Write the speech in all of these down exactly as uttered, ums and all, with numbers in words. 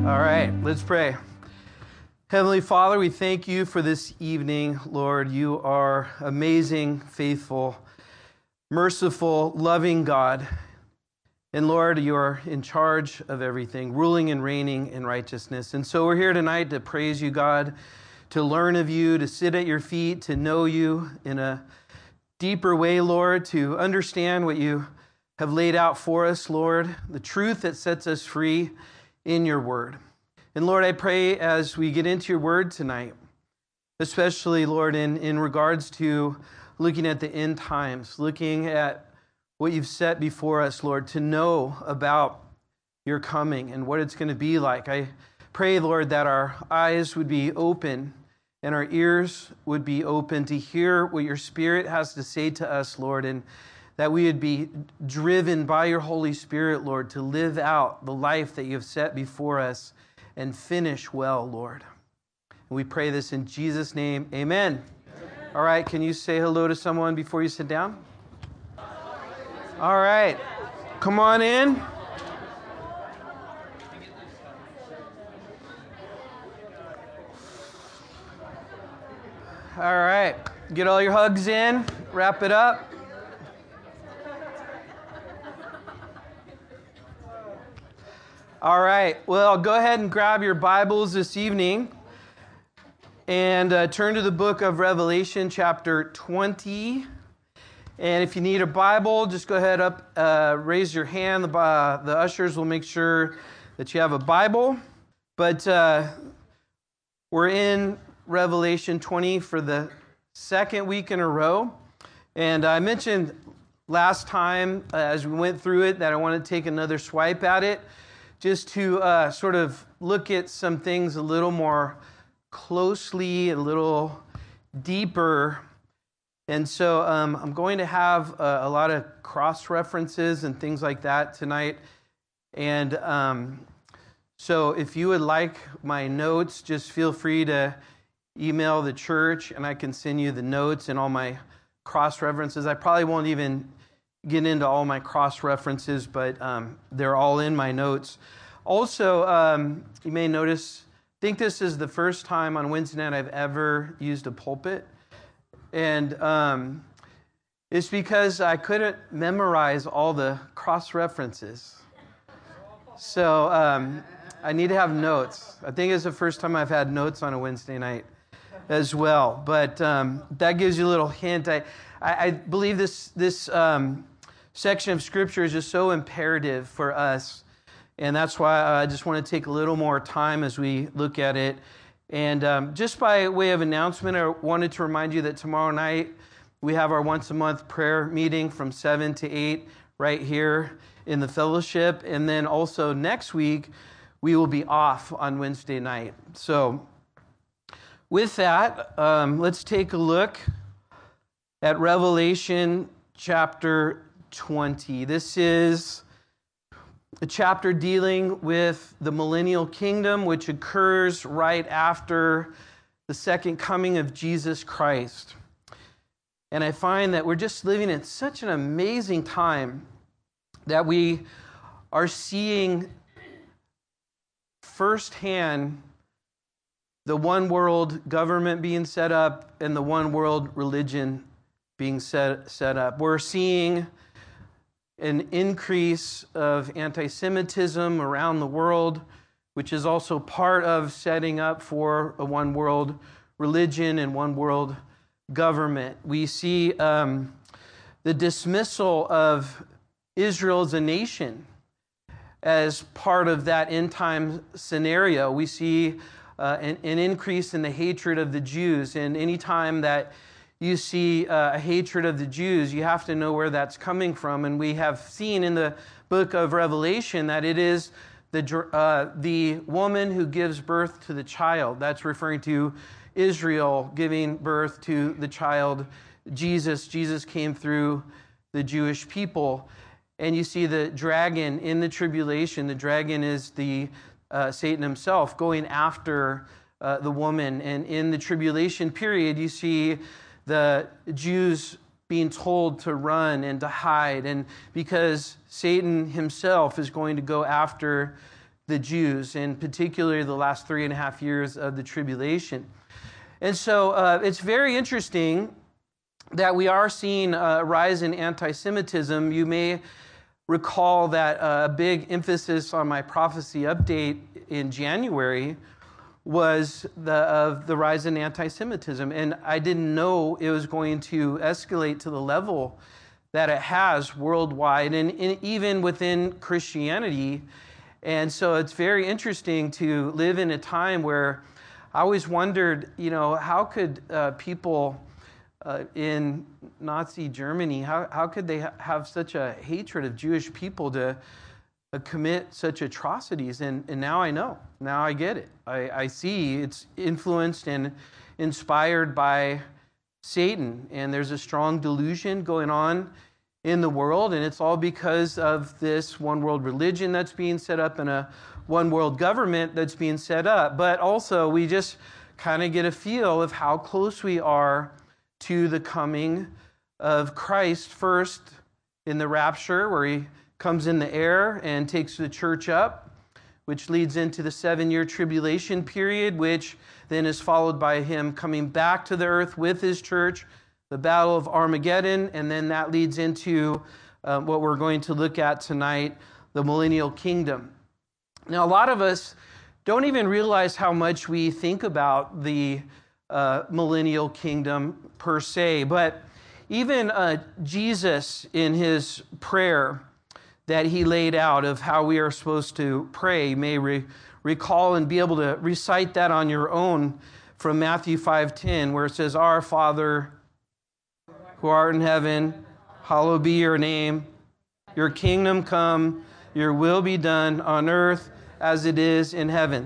All right, let's pray. Heavenly Father, we thank you for this evening, Lord. You are amazing, faithful, merciful, loving God. And Lord, you are in charge of everything, ruling and reigning in righteousness. And so we're here tonight to praise you, God, to learn of you, to sit at your feet, to know you in a deeper way, Lord, to understand what you have laid out for us, Lord, the truth that sets us free in your word. And Lord, I pray as we get into your word tonight, especially, Lord, in, in regards to looking at the end times, looking at what you've set before us, Lord, to know about your coming and what it's going to be like. I pray, Lord, that our eyes would be open and our ears would be open to hear what your Spirit has to say to us, Lord, and that we would be driven by your Holy Spirit, Lord, to live out the life that you have set before us and finish well, Lord. And we pray this in Jesus' name. Amen. Amen. All right, can you say hello to someone before you sit down? All right, come on in. All right, get all your hugs in, wrap it up. All right, well, go ahead and grab your Bibles this evening and uh, turn to the book of Revelation, chapter twenty. And if you need a Bible, just go ahead up, uh, raise your hand. The, uh, the ushers will make sure that you have a Bible. But uh, we're in Revelation twenty for the second week in a row. And I mentioned last time uh, as we went through it that I want to take another swipe at it, just to uh, sort of look at some things a little more closely, a little deeper. And so um, I'm going to have a, a lot of cross-references and things like that tonight. And um, so if you would like my notes, just feel free to email the church and I can send you the notes and all my cross-references. I probably won't even get into all my cross-references, but um, they're all in my notes. Also, um, you may notice, I think this is the first time on Wednesday night I've ever used a pulpit. And um, it's because I couldn't memorize all the cross-references. So um, I need to have notes. I think it's the first time I've had notes on a Wednesday night as well. But um, that gives you a little hint. I, I, I believe this, this um, section of Scripture is just so imperative for us. And that's why I just want to take a little more time as we look at it. And um, just by way of announcement, I wanted to remind you that tomorrow night we have our once-a-month prayer meeting from seven to eight right here in the fellowship. And then also next week, we will be off on Wednesday night. So with that, um, let's take a look at Revelation chapter twenty. This is a chapter dealing with the millennial kingdom, which occurs right after the second coming of Jesus Christ. And I find that we're just living in such an amazing time that we are seeing firsthand the one world government being set up and the one world religion being set, set up. We're seeing an increase of anti-Semitism around the world, which is also part of setting up for a one world religion and one world government. We see um, the dismissal of Israel as a nation as part of that end time scenario. We see uh, an, an increase in the hatred of the Jews, and any time that you see uh, a hatred of the Jews, you have to know where that's coming from. And we have seen in the book of Revelation that it is the, uh, the woman who gives birth to the child. That's referring to Israel giving birth to the child Jesus. Jesus came through the Jewish people. And you see the dragon in the tribulation. The dragon is the uh, Satan himself going after uh, the woman. And in the tribulation period, you see the Jews being told to run and to hide, and because Satan himself is going to go after the Jews, and particularly the last three and a half years of the tribulation. And so uh, it's very interesting that we are seeing a rise in anti-Semitism. You may recall that a big emphasis on my prophecy update in January was the of the rise in anti-Semitism, and I didn't know it was going to escalate to the level that it has worldwide, and, and even within Christianity. And so it's very interesting to live in a time where I always wondered, you know, how could uh, people uh, in Nazi Germany, how, how could they ha- have such a hatred of Jewish people to uh, commit such atrocities? And, and now I know. Now I get it. I, I see it's influenced and inspired by Satan. And there's a strong delusion going on in the world, and it's all because of this one world religion that's being set up and a one world government that's being set up. But also we just kind of get a feel of how close we are to the coming of Christ, first in the rapture, where he comes in the air and takes the church up, which leads into the seven-year tribulation period, which then is followed by him coming back to the earth with his church, the Battle of Armageddon, and then that leads into uh, what we're going to look at tonight, the millennial kingdom. Now, a lot of us don't even realize how much we think about the uh, millennial kingdom per se, but even uh, Jesus in his prayer that he laid out of how we are supposed to pray, you may re- recall and be able to recite that on your own from Matthew five ten, where it says, "Our Father who art in heaven, hallowed be your name. Your kingdom come, your will be done on earth as it is in heaven."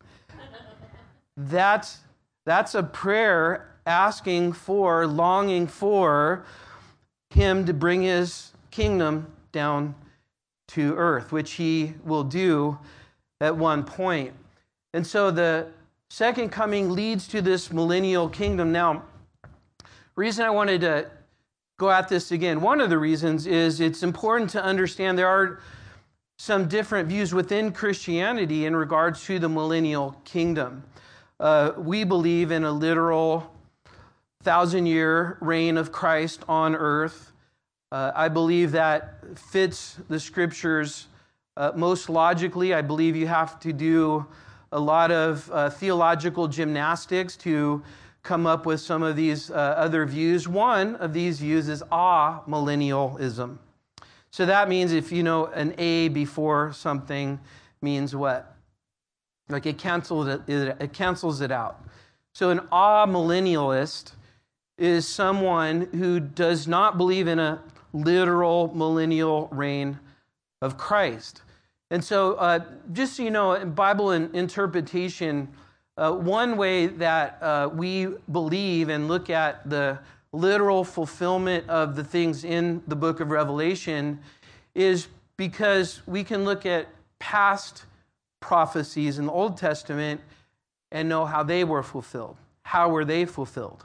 That's, that's a prayer asking for, longing for him to bring his kingdom down to earth, which he will do at one point. And so the second coming leads to this millennial kingdom. Now, the reason I wanted to go at this again, one of the reasons is it's important to understand there are some different views within Christianity in regards to the millennial kingdom. Uh, we believe in a literal thousand-year reign of Christ on earth. Uh, I believe that fits the scriptures uh, most logically. I believe you have to do a lot of uh, theological gymnastics to come up with some of these uh, other views. One of these views is amillennialism. So that means if you know an A before something means what? Like it cancels it, it cancels it out. So an amillennialist is someone who does not believe in a literal millennial reign of Christ. And so uh, just so you know, in Bible interpretation, Uh, one way that uh, we believe and look at the literal fulfillment of the things in the book of Revelation is because we can look at past prophecies in the Old Testament and know how they were fulfilled. How were they fulfilled?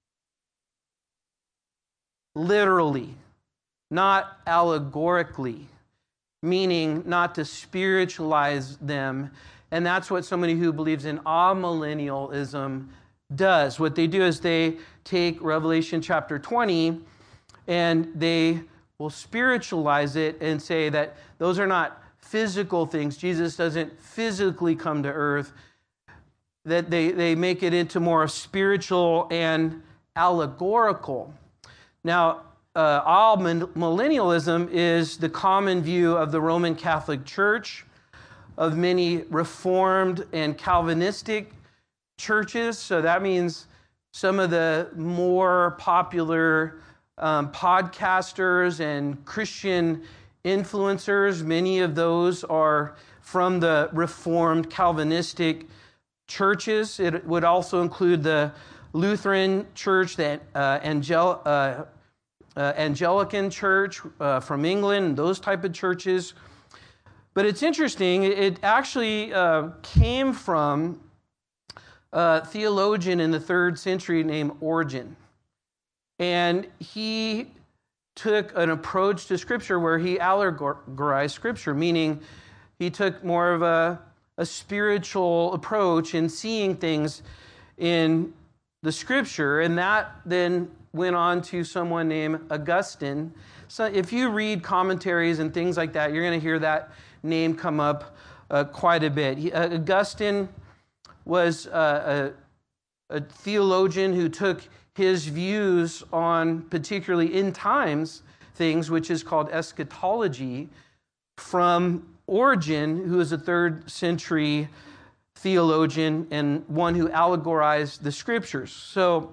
Literally, not allegorically, meaning not to spiritualize them. And that's what somebody who believes in amillennialism does. What they do is they take Revelation chapter twenty and they will spiritualize it and say that those are not physical things. Jesus doesn't physically come to earth. That they, they make it into more spiritual and allegorical. Now, uh, amillennialism is the common view of the Roman Catholic Church, of many Reformed and Calvinistic churches. So that means some of the more popular um, podcasters and Christian influencers, many of those are from the Reformed Calvinistic churches. It would also include the Lutheran Church, the uh, Angel, uh, uh, Anglican Church uh, from England, those type of churches. But it's interesting, it actually uh, came from a theologian in the third century named Origen. And he took an approach to Scripture where he allegorized Scripture, meaning he took more of a, a spiritual approach in seeing things in the Scripture, and that then went on to someone named Augustine. So if you read commentaries and things like that, you're going to hear that name come up uh, quite a bit. He, uh, Augustine was uh, a, a theologian who took his views on particularly end times things, which is called eschatology, from Origen, who is a third century theologian and one who allegorized the Scriptures. So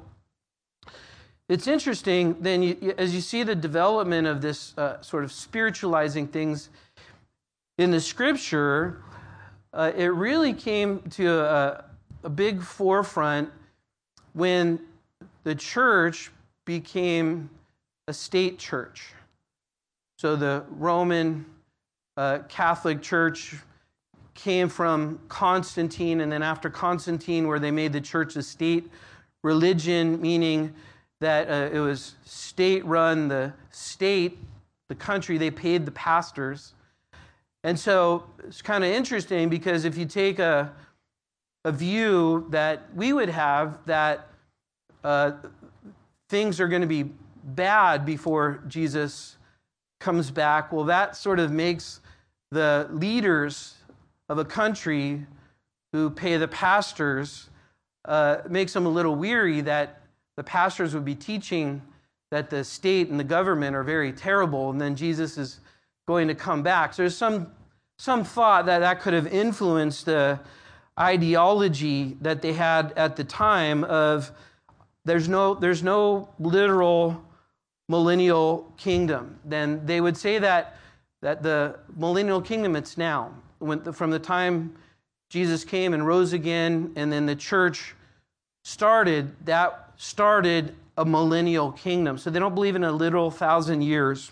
it's interesting then you, as you see the development of this uh, sort of spiritualizing things in the Scripture, uh, it really came to a, a big forefront when the church became a state church. So the Roman uh, Catholic Church came from Constantine, and then after Constantine, where they made the church a state religion, meaning that uh, it was state-run. The state, the country, they paid the pastors. And so it's kind of interesting because if you take a, a view that we would have that uh, things are going to be bad before Jesus comes back, well, that sort of makes the leaders of a country who pay the pastors, uh, makes them a little weary that the pastors would be teaching that the state and the government are very terrible, and then Jesus is going to come back. So there's some some thought that that could have influenced the ideology that they had at the time of there's no there's no literal millennial kingdom. Then they would say that that the millennial kingdom, it's now. When, from the time Jesus came and rose again, and then the church started, that started a millennial kingdom. So they don't believe in a literal thousand years.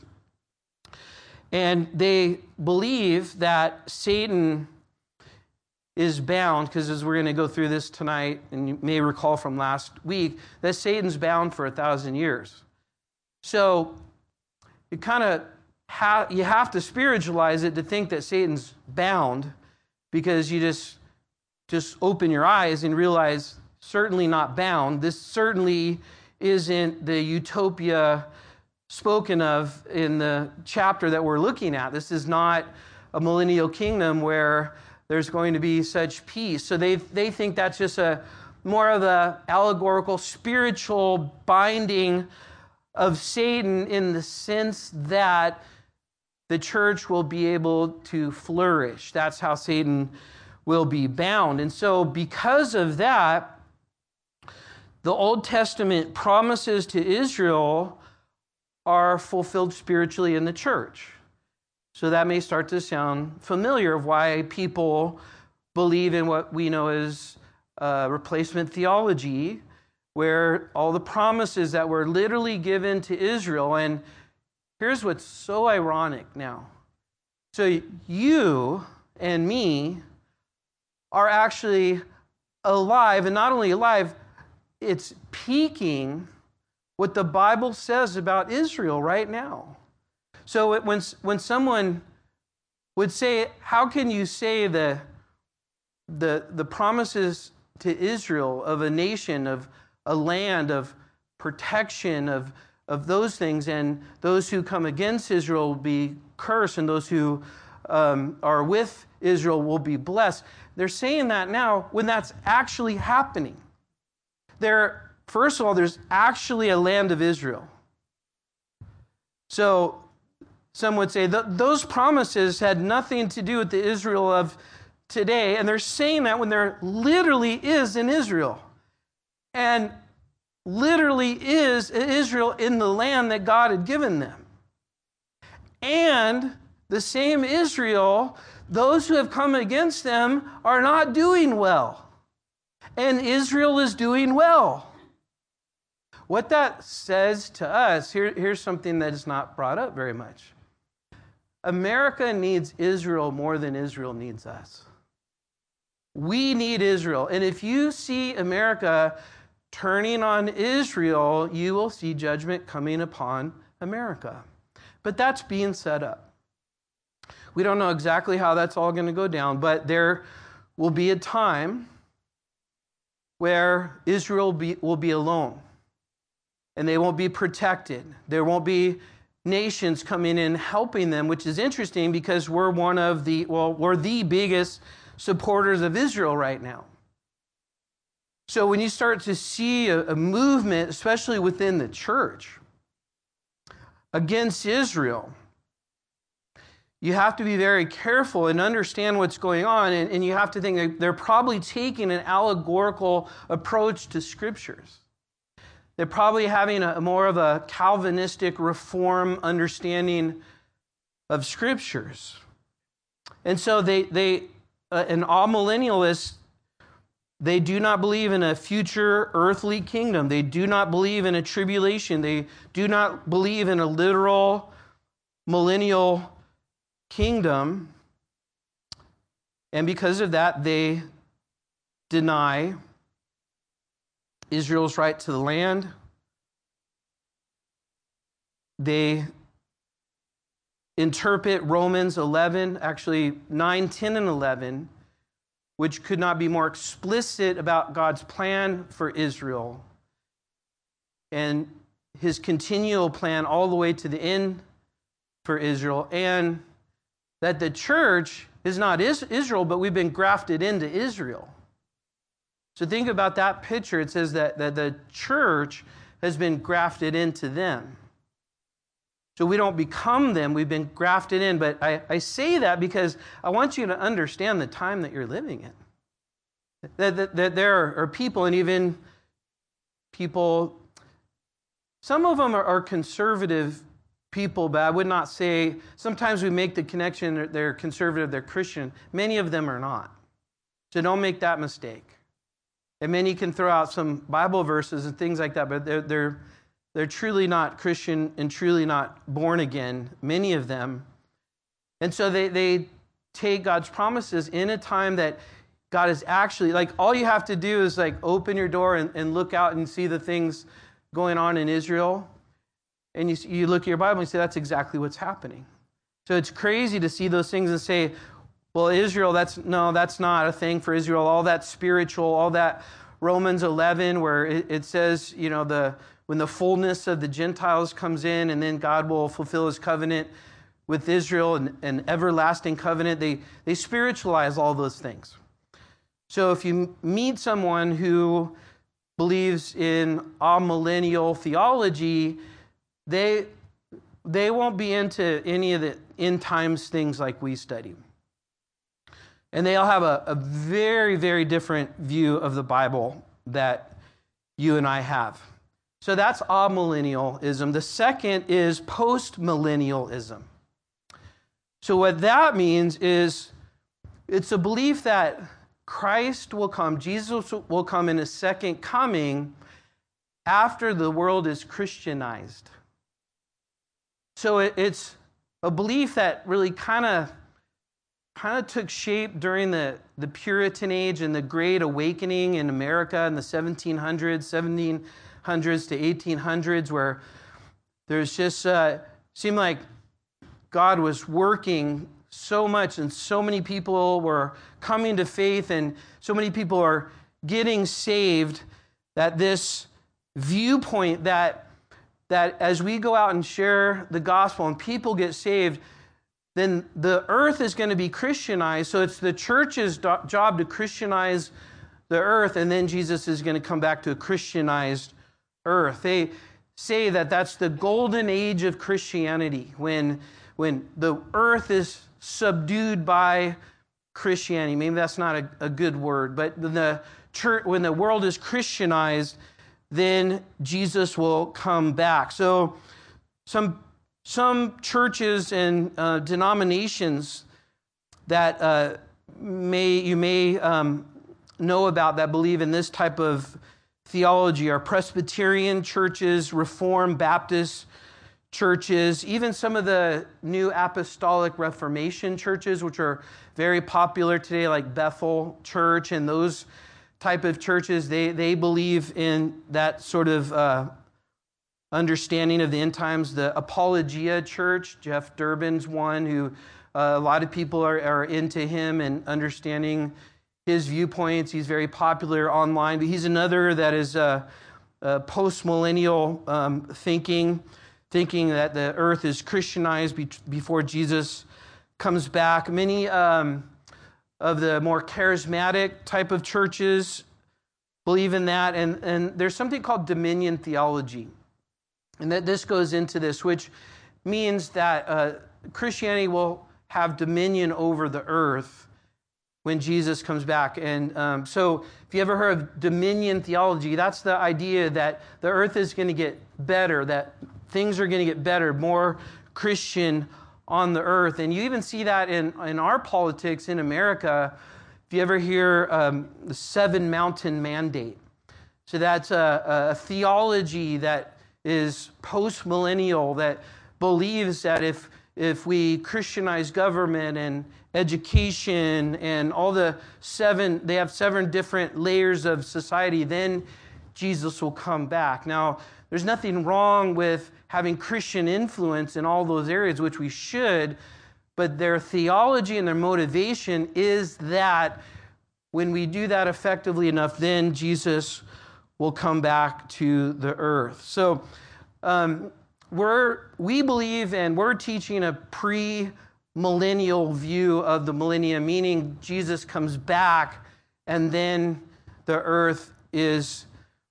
And they believe that Satan is bound, because as we're going to go through this tonight, and you may recall from last week, that Satan's bound for a thousand years. So it kind of ha- you have to spiritualize it to think that Satan's bound, because you just just open your eyes and realize certainly not bound. This certainly isn't the utopia spoken of in the chapter that we're looking at. This is not a millennial kingdom where there's going to be such peace. So they they think that's just a more of a allegorical, spiritual binding of Satan in the sense that the church will be able to flourish. That's how Satan will be bound. And so because of that, the Old Testament promises to Israel are fulfilled spiritually in the church. So that may start to sound familiar of why people believe in what we know as uh, replacement theology, where all the promises that were literally given to Israel. And here's what's so ironic now. So you and me are actually alive, and not only alive, it's peaking what the Bible says about Israel right now. So it, when, when someone would say, how can you say the, the, the promises to Israel of a nation, of a land, of protection, of, of those things, and those who come against Israel will be cursed, and those who um, are with Israel will be blessed. They're saying that now when that's actually happening. There, first of all, there's actually a land of Israel. So some would say th- those promises had nothing to do with the Israel of today, and they're saying that when there literally is an Israel. And literally is Israel in the land that God had given them. And the same Israel, those who have come against them are not doing well. And Israel is doing well. What that says to us, here, here's something that is not brought up very much. America needs Israel more than Israel needs us. We need Israel. And if you see America turning on Israel, you will see judgment coming upon America. But that's being set up. We don't know exactly how that's all going to go down, but there will be a time where Israel be, will be alone, and they won't be protected. There won't be nations coming in helping them, which is interesting because we're one of the, well, we're the biggest supporters of Israel right now. So when you start to see a, a movement, especially within the church, against Israel, you have to be very careful and understand what's going on, and, and you have to think that they're probably taking an allegorical approach to scriptures. They're probably having a more of a Calvinistic reform understanding of scriptures. And so they, they uh, an amillennialist, they do not believe in a future earthly kingdom. They do not believe in a tribulation. They do not believe in a literal millennial kingdom. And because of that, they deny Israel's right to the land. They interpret Romans eleven, actually nine, ten, and eleven, which could not be more explicit about God's plan for Israel and his continual plan all the way to the end for Israel, and that the church is not Israel, but we've been grafted into Israel. So think about that picture. It says that, that the church has been grafted into them. So we don't become them, we've been grafted in. But I, I say that because I want you to understand the time that you're living in. That, that, that there are people, and even people, some of them are, are conservative people, but I would not say, sometimes we make the connection, they're conservative, they're Christian. Many of them are not. So don't make that mistake. And many can throw out some Bible verses and things like that, but they're, they're, they're truly not Christian and truly not born again, many of them. And so they, they take God's promises in a time that God is actually, like, all you have to do is like open your door and, and look out and see the things going on in Israel. And you, you look at your Bible and you say, that's exactly what's happening. So it's crazy to see those things and say, well, Israel, that's no, that's not a thing for Israel. All that spiritual, all that Romans eleven, where it, it says, you know, the when the fullness of the Gentiles comes in, and then God will fulfill his covenant with Israel, and an everlasting covenant. They they spiritualize all those things. So if you meet someone who believes in amillennial theology, they they won't be into any of the end times things like we study. And they all have a, a very, very different view of the Bible that you and I have. So that's amillennialism. The second is postmillennialism. So what that means is it's a belief that Christ will come, Jesus will come in his second coming after the world is Christianized. So it, it's a belief that really kind of kind of took shape during the, the Puritan age and the Great Awakening in America in the seventeen hundreds, seventeen hundreds to eighteen hundreds, where there's just uh, seemed like God was working so much and so many people were coming to faith and so many people are getting saved, that this viewpoint that that as we go out and share the gospel and people get saved, then the earth is going to be Christianized. So it's the church's do- job to Christianize the earth, and then Jesus is going to come back to a Christianized earth. They say that that's the golden age of Christianity, when, when the earth is subdued by Christianity. Maybe that's not a, a good word, but the church, when the world is Christianized, then Jesus will come back. So some Some churches and uh, denominations that uh, may you may um, know about that believe in this type of theology are Presbyterian churches, Reformed Baptist churches, even some of the new Apostolic Reformation churches, which are very popular today, like Bethel Church and those type of churches. They they believe in that sort of Uh, understanding of the end times. The Apologia Church, Jeff Durbin's one, who Uh, a lot of people are, are into him and understanding his viewpoints. He's very popular online, but he's another that is uh, uh, post-millennial um, thinking, thinking that the earth is Christianized be- before Jesus comes back. Many um, of the more charismatic type of churches believe in that, and, and there's something called dominion theology, and that this goes into this, which means that uh, Christianity will have dominion over the earth when Jesus comes back. And um, so if you ever heard of dominion theology, that's the idea that the earth is going to get better, that things are going to get better, more Christian on the earth. And you even see that in, in our politics in America. If you ever hear um, the Seven Mountain Mandate. So that's a, a theology that is post-millennial, that believes that if if we Christianize government and education and all the seven, they have seven different layers of society, then Jesus will come back. Now, there's nothing wrong with having Christian influence in all those areas, which we should, but their theology and their motivation is that when we do that effectively enough, then Jesus will come back to the earth. So, um, We're, we believe and we're teaching a pre-millennial view of the millennium, meaning Jesus comes back and then the earth is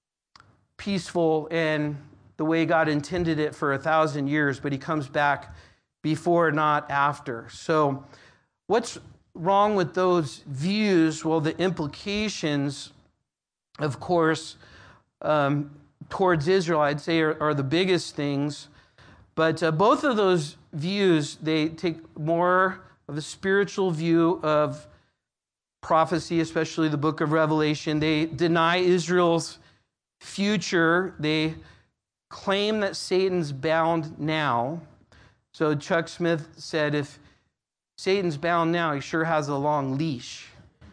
peaceful and the way God intended it for a thousand years, but he comes back before, not after. So what's wrong with those views? Well, the implications, of course, um, towards Israel, I'd say, are, are the biggest things. But uh, both of those views, they take more of a spiritual view of prophecy, especially the book of Revelation. They deny Israel's future. They claim that Satan's bound now. So Chuck Smith said, if Satan's bound now, he sure has a long leash.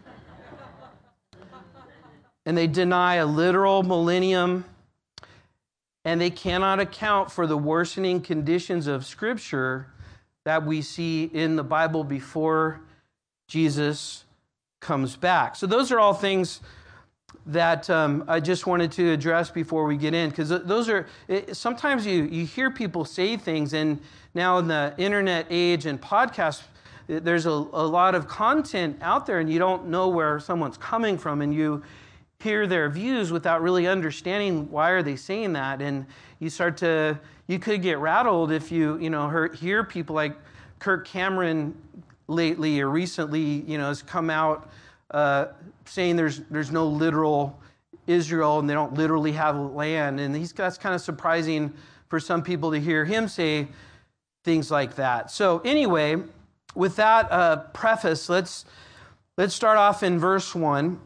And they deny a literal millennium. And they cannot account for the worsening conditions of Scripture that we see in the Bible before Jesus comes back. So those are all things that um, I just wanted to address before we get in, because those are, it, sometimes you, you hear people say things, and now in the internet age and podcasts, there's a, a lot of content out there, and you don't know where someone's coming from, and you hear their views without really understanding why are they saying that, and you start to, you could get rattled if you, you know, hear, hear people like Kirk Cameron lately or recently, you know, has come out uh, saying there's there's no literal Israel and they don't literally have land, and he's, that's kind of surprising for some people to hear him say things like that. So anyway, with that uh, preface, let's let's start off in verse one.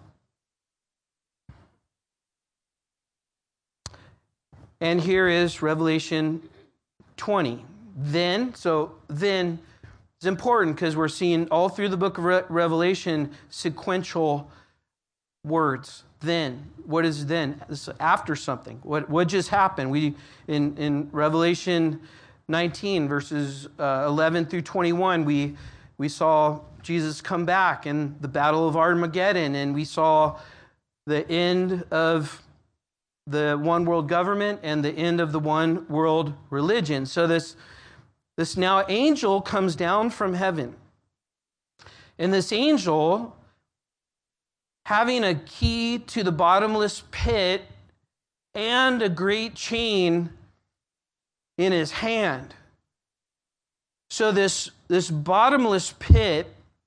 And here is Revelation twenty. Then, so then is important because we're seeing all through the book of Re- Revelation sequential words. Then, what is then? This is after something. What what just happened? We in in Revelation nineteen verses uh, eleven through twenty-one, we we saw Jesus come back in the Battle of Armageddon, and we saw the end of the one world government and the end of the one world religion. So this, this now angel comes down from heaven. And this angel, having a key to the bottomless pit and a great chain in his hand. So this, this bottomless pit,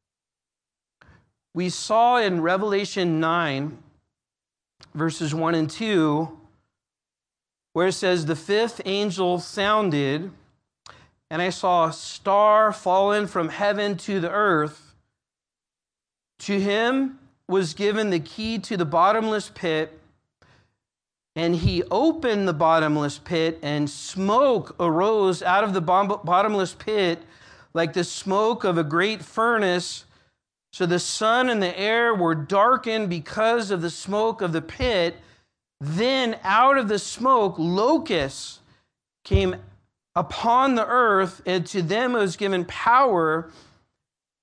we saw in Revelation nine, verses one and two, where it says, the fifth angel sounded, and I saw a star fallen from heaven to the earth. To him was given the key to the bottomless pit, and he opened the bottomless pit, and smoke arose out of the bottomless pit like the smoke of a great furnace. So the sun and the air were darkened because of the smoke of the pit. Then out of the smoke, locusts came upon the earth, and to them was given power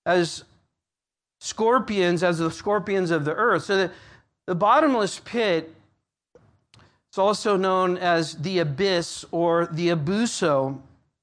as scorpions, as the scorpions of the earth. So the, the bottomless pit is also known as the abyss or the abuso.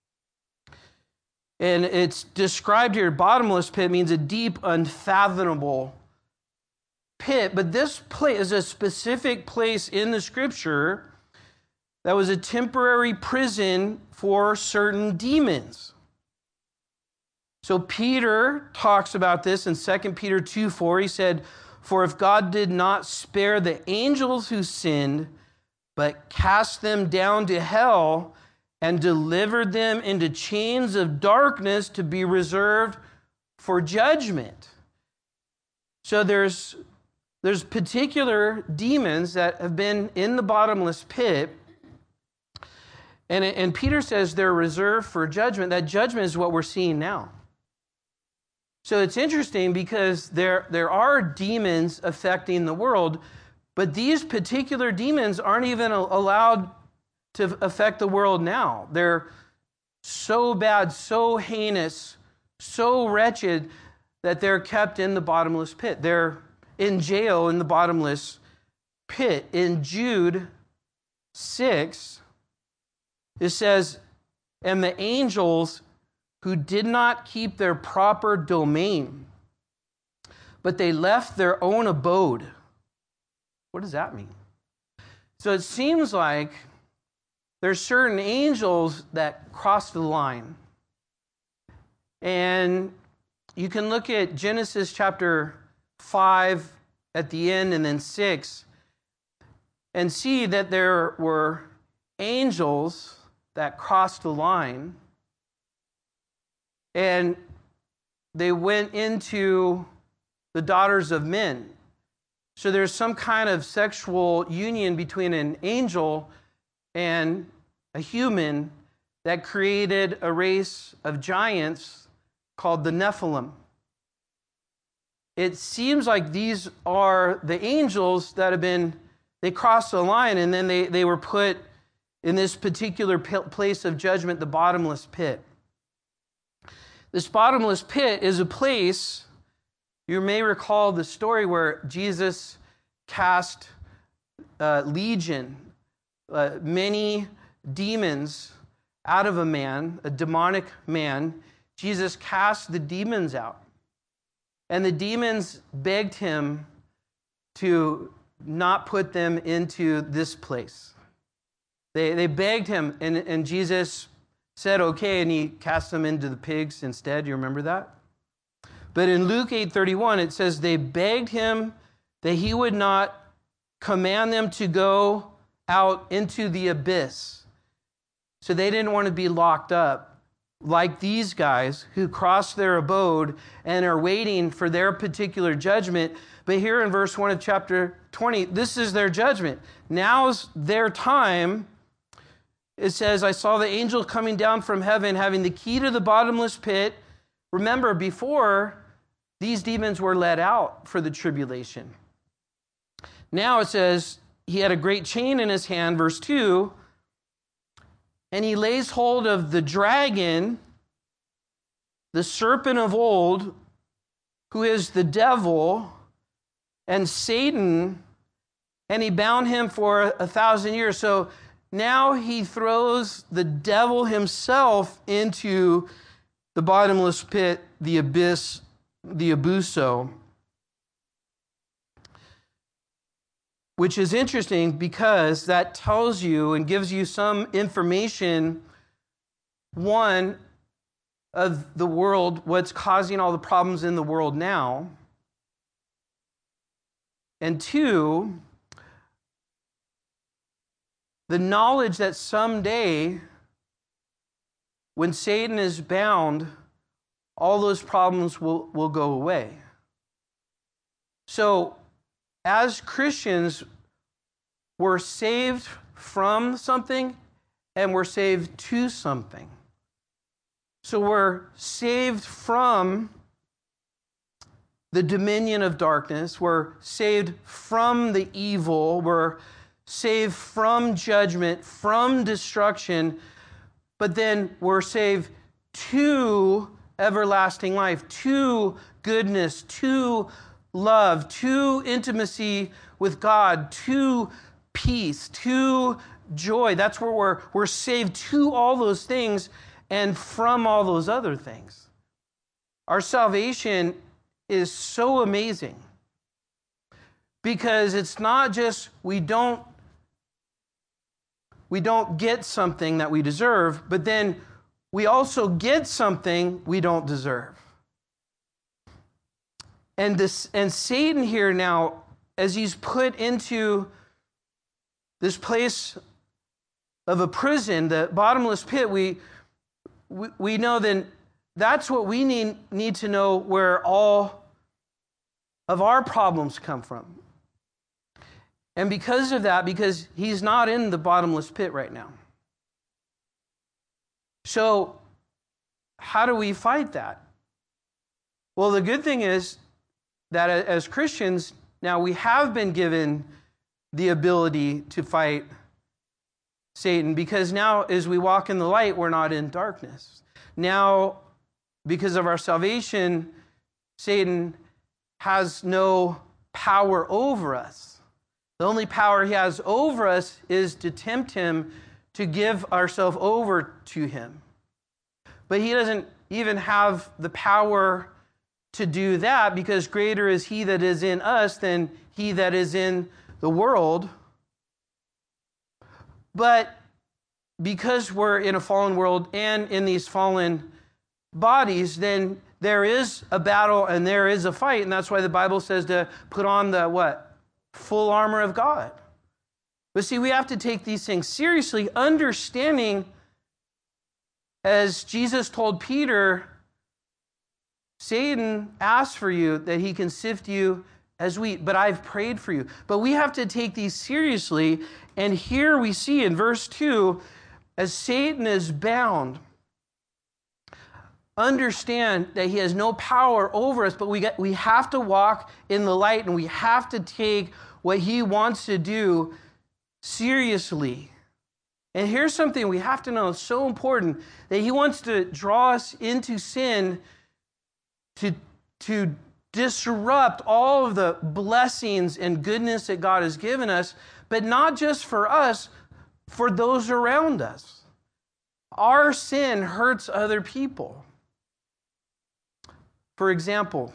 And it's described here, bottomless pit means a deep, unfathomable pit. But this place is a specific place in the scripture that was a temporary prison for certain demons. So Peter talks about this in Second Peter two four. He said, "For if God did not spare the angels who sinned, but cast them down to hell and delivered them into chains of darkness to be reserved for judgment." So there's, there's particular demons that have been in the bottomless pit. And, and Peter says they're reserved for judgment. That judgment is what we're seeing now. So it's interesting because there, there are demons affecting the world, but these particular demons aren't even allowed to affect the world now. They're so bad, so heinous, so wretched that they're kept in the bottomless pit. They're in jail in the bottomless pit. In Jude six, it says, "And the angels who did not keep their proper domain, but they left their own abode." What does that mean? So it seems like there's certain angels that cross the line. And you can look at Genesis chapter five at the end and then six and see that there were angels that crossed the line and they went into the daughters of men. So there's some kind of sexual union between an angel and a human that created a race of giants called the Nephilim. It seems like these are the angels that have been, they crossed the line and then they, they were put in this particular place of judgment, the bottomless pit. This bottomless pit is a place, you may recall the story where Jesus cast uh, legion, uh, many demons out of a man, a demonic man. Jesus cast the demons out. And the demons begged him to not put them into this place. They, they begged him, and, and Jesus said, okay, and he cast them into the pigs instead. You remember that? But in Luke eight thirty-one, it says they begged him that he would not command them to go out into the abyss. So they didn't want to be locked up like these guys who crossed their abode and are waiting for their particular judgment. But here in verse one of chapter twenty, this is their judgment. Now's their time. It says, "I saw the angel coming down from heaven, having the key to the bottomless pit." Remember, before, these demons were let out for the tribulation. Now it says, he had a great chain in his hand, verse two, "And he lays hold of the dragon, the serpent of old, who is the devil and Satan, and he bound him for a thousand years." So now he throws the devil himself into the bottomless pit, the abyss, the abuso. Which is interesting because that tells you and gives you some information, one, of the world, what's causing all the problems in the world now. And two, the knowledge that someday, when Satan is bound, all those problems will, will go away. So, as Christians, we're saved from something and we're saved to something. So we're saved from the dominion of darkness. We're saved from the evil. We're saved from judgment, from destruction. But then we're saved to everlasting life, to goodness, to love, to intimacy with God, to peace, to joy. That's where we're, we're saved, to all those things and from all those other things. Our salvation is so amazing because it's not just we don't we don't get something that we deserve, but then we also get something we don't deserve. And this and Satan here now, as he's put into this place of a prison, the bottomless pit, we we, we know then that's what we need, need to know where all of our problems come from. And because of that, because he's not in the bottomless pit right now. So, how do we fight that? Well, the good thing is that as Christians, now we have been given the ability to fight Satan, because now as we walk in the light, we're not in darkness. Now, because of our salvation, Satan has no power over us. The only power he has over us is to tempt him to give ourselves over to him. But he doesn't even have the power to do that, because greater is he that is in us than he that is in the world. But because we're in a fallen world and in these fallen bodies, then there is a battle and there is a fight. And that's why the Bible says to put on the what? Full armor of God. But see, we have to take these things seriously, understanding, as Jesus told Peter, Satan asks for you that he can sift you as wheat, but I've prayed for you. But we have to take these seriously. And here we see in verse two, as Satan is bound, understand that he has no power over us, but we get, we have to walk in the light, and we have to take what he wants to do seriously. And here's something we have to know, it's so important, that he wants to draw us into sin to, to disrupt all of the blessings and goodness that God has given us, but not just for us, for those around us. Our sin hurts other people. For example,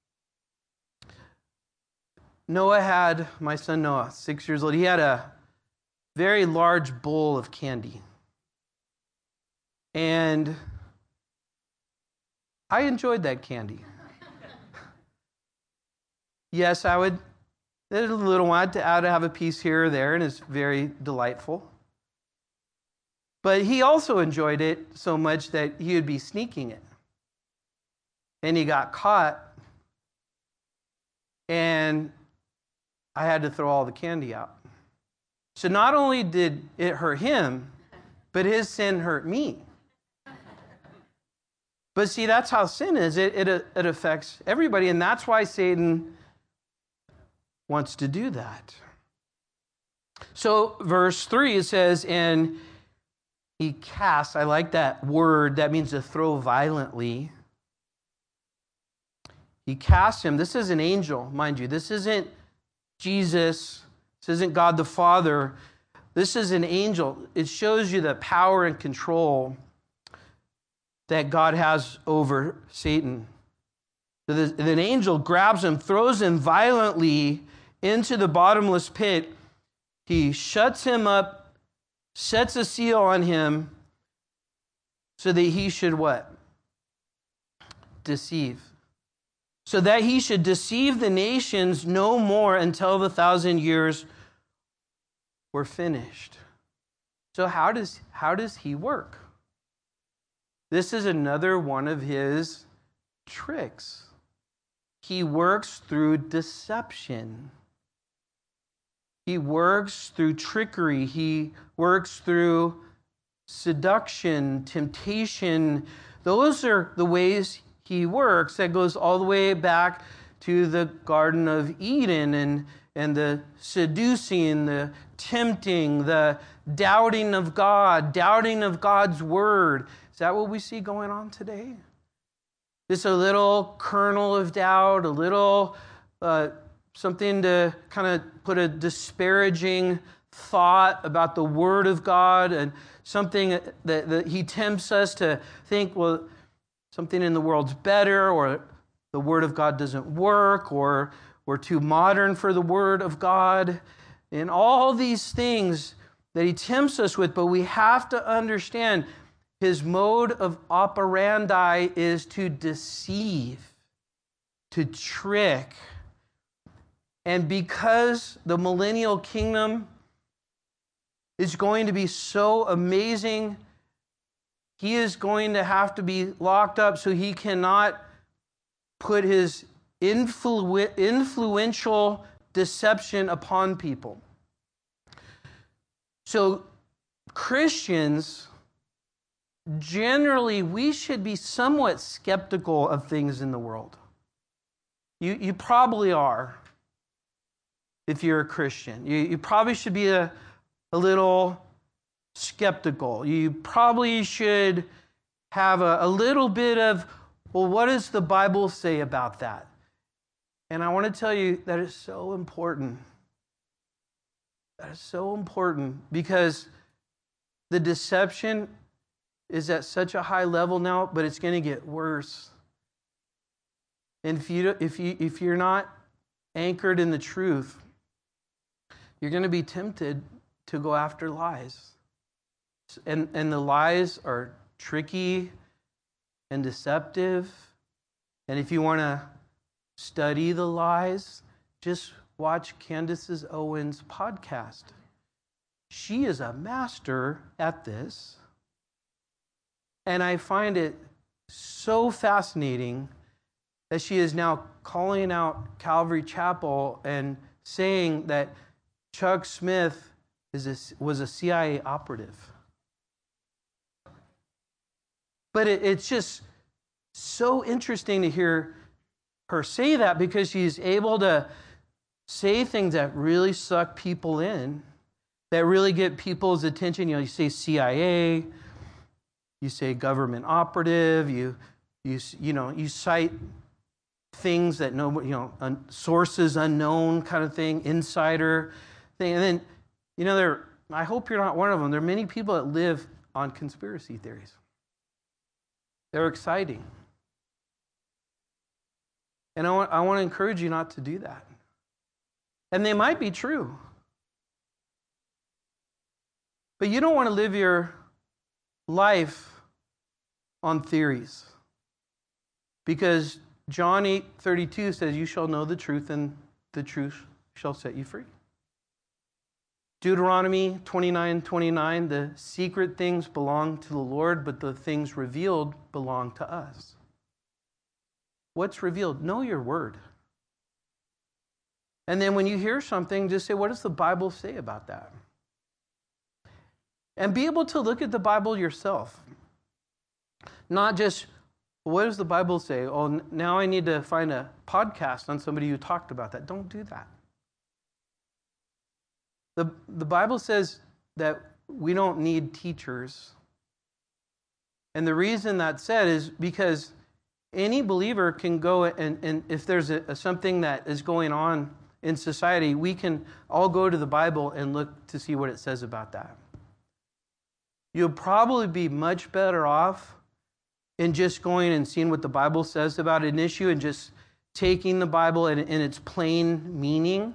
Noah had, my son Noah, six years old, he had a very large bowl of candy. And I enjoyed that candy. Yes, I would, there's a little one, I'd have a piece here or there, and it's very delightful. But he also enjoyed it so much that he would be sneaking it. And he got caught, and I had to throw all the candy out. So not only did it hurt him, but his sin hurt me. But see, that's how sin is. It, it, it affects everybody, and that's why Satan wants to do that. So verse three, it says, and he cast, I like that word, that means to throw violently. He cast him. This is an angel, mind you. This isn't Jesus. This isn't God the Father. This is an angel. It shows you the power and control that God has over Satan. So the, an angel grabs him, throws him violently into the bottomless pit. He shuts him up, sets a seal on him, so that he should what? Deceive. So that he should deceive the nations no more until the thousand years were finished. So how does, how does he work? This is another one of his tricks. He works through deception. He works through trickery. He works through seduction, temptation. Those are the ways he works. That goes all the way back to the Garden of Eden, and, and the seducing, the tempting, the doubting of God, doubting of God's word. Is that what we see going on today? just a little kernel of doubt, a little uh, something to kind of put a disparaging thought about the Word of God, and something that, that he tempts us to think, well, something in the world's better, or the Word of God doesn't work, or we're too modern for the Word of God, and all these things that he tempts us with. But we have to understand his mode of operandi is to deceive, to trick. And because the millennial kingdom is going to be so amazing, he is going to have to be locked up so he cannot put his influ- influential deception upon people. So Christians, generally, we should be somewhat skeptical of things in the world. You, you probably are, if you're a Christian. You, you probably should be a, a little skeptical. You probably should have a, a little bit of, well, what does the Bible say about that? And I want to tell you that is so important. That is so important because the deception is at such a high level now, but it's going to get worse. And if you if you if you're not anchored in the truth, you're going to be tempted to go after lies. And and the lies are tricky and deceptive. And if you want to study the lies, just watch Candace Owens' podcast. She is a master at this. And I find it so fascinating that she is now calling out Calvary Chapel and saying that Chuck Smith is a, was a C I A operative. But it, it's just so interesting to hear her say that, because she's able to say things that really suck people in, that really get people's attention. You know, you say C I A, you say government operative, you you you know, you cite things that nobody, you know, un, sources unknown kind of thing, insider thing, and then, you know, there. I hope you're not one of them. There are many people that live on conspiracy theories. They're exciting, and I want I want to encourage you not to do that. And they might be true, but you don't want to live your life on theories, because John eight thirty-two says, "You shall know the truth, and the truth shall set you free." Deuteronomy twenty-nine twenty-nine, "The secret things belong to the Lord, but the things revealed belong to us." What's revealed? Know your word. And then when you hear something, just say, what does the Bible say about that? And be able to look at the Bible yourself. Not just, what does the Bible say? Oh, now I need to find a podcast on somebody who talked about that. Don't do that. The, the Bible says that we don't need teachers. And the reason that's said is because any believer can go and, and if there's a, a, something that is going on in society, we can all go to the Bible and look to see what it says about that. You'll probably be much better off in just going and seeing what the Bible says about an issue and just taking the Bible in, in its plain meaning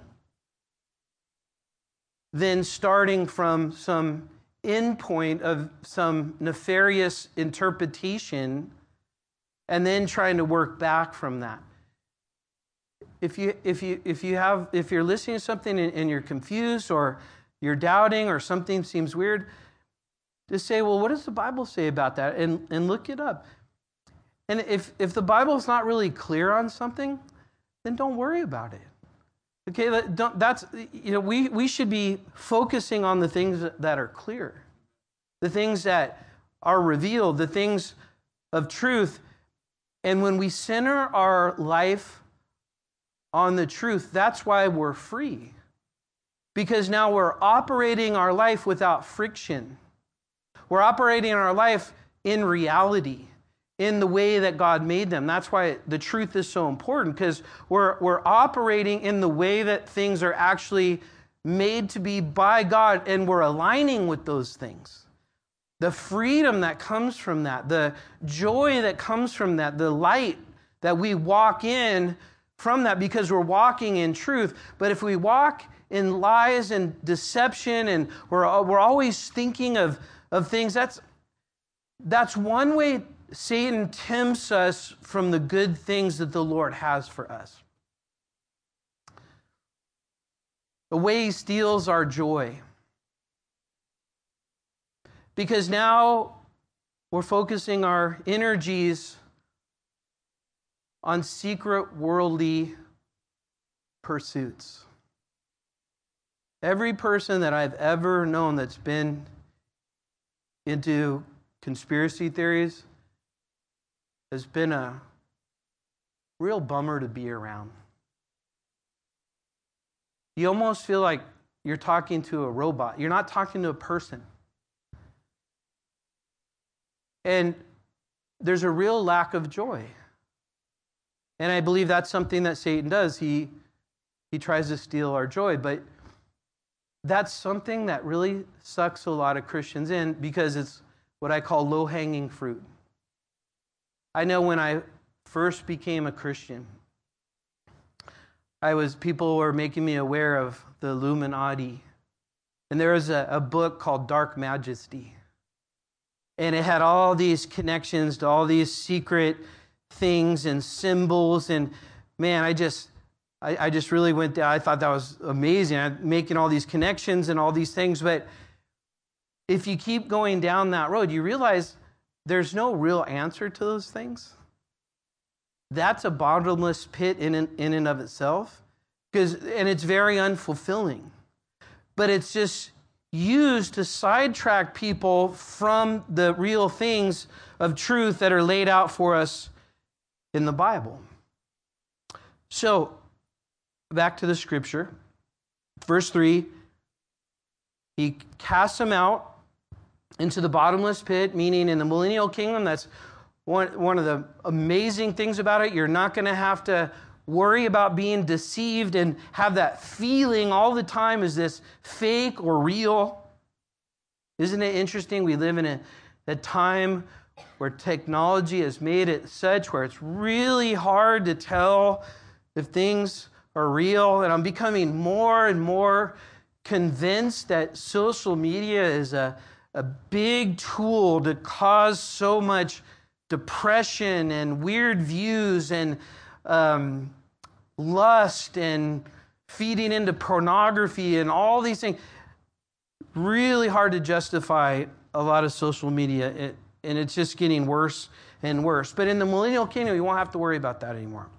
than starting from some endpoint of some nefarious interpretation and then trying to work back from that. If you if you if you have if you're listening to something and, and you're confused or you're doubting or something seems weird, just say, well, what does the Bible say about that? And and look it up. And if if the Bible's not really clear on something, then don't worry about it. Okay, that, don't, that's you know we we should be focusing on the things that are clear, the things that are revealed, the things of truth. And when we center our life on the truth, that's why we're free. Because now we're operating our life without friction. We're operating our life in reality. in the way that God made them. That's why the truth is so important, because we're, we're operating in the way that things are actually made to be by God, and we're aligning with those things. The freedom that comes from that, the joy that comes from that, the light that we walk in from that, because we're walking in truth. But if we walk in lies and deception, and we're, we're always thinking of, of things, that's, that's one way Satan tempts us from the good things that the Lord has for us. The way he steals our joy. Because now we're focusing our energies on secret worldly pursuits. Every person that I've ever known that's been into conspiracy theories has been a real bummer to be around. You almost feel like you're talking to a robot. You're not talking to a person. And there's a real lack of joy. And I believe that's something that Satan does. He, he tries to steal our joy. But that's something that really sucks a lot of Christians in, because it's what I call low-hanging fruit. I know when I first became a Christian, I was people were making me aware of the Illuminati. And there was a, a book called Dark Majesty. And it had all these connections to all these secret things and symbols. And man, I just I, I just really went down. I thought that was amazing. I'm making all these connections and all these things. But if you keep going down that road, you realize there's no real answer to those things. That's a bottomless pit in, in and of itself. Because, and it's very unfulfilling. But it's just used to sidetrack people from the real things of truth that are laid out for us in the Bible. So, back to the scripture. Verse three, he casts them out into the bottomless pit, meaning in the millennial kingdom. That's one, one of the amazing things about it. You're not going to have to worry about being deceived and have that feeling all the time, is this fake or real? Isn't it interesting? We live in a, a time where technology has made it such where it's really hard to tell if things are real. And I'm becoming more and more convinced that social media is a, a big tool to cause so much depression and weird views and um, lust and feeding into pornography and all these things. Really hard to justify a lot of social media, it, and it's just getting worse and worse. But in the millennial kingdom, you won't have to worry about that anymore.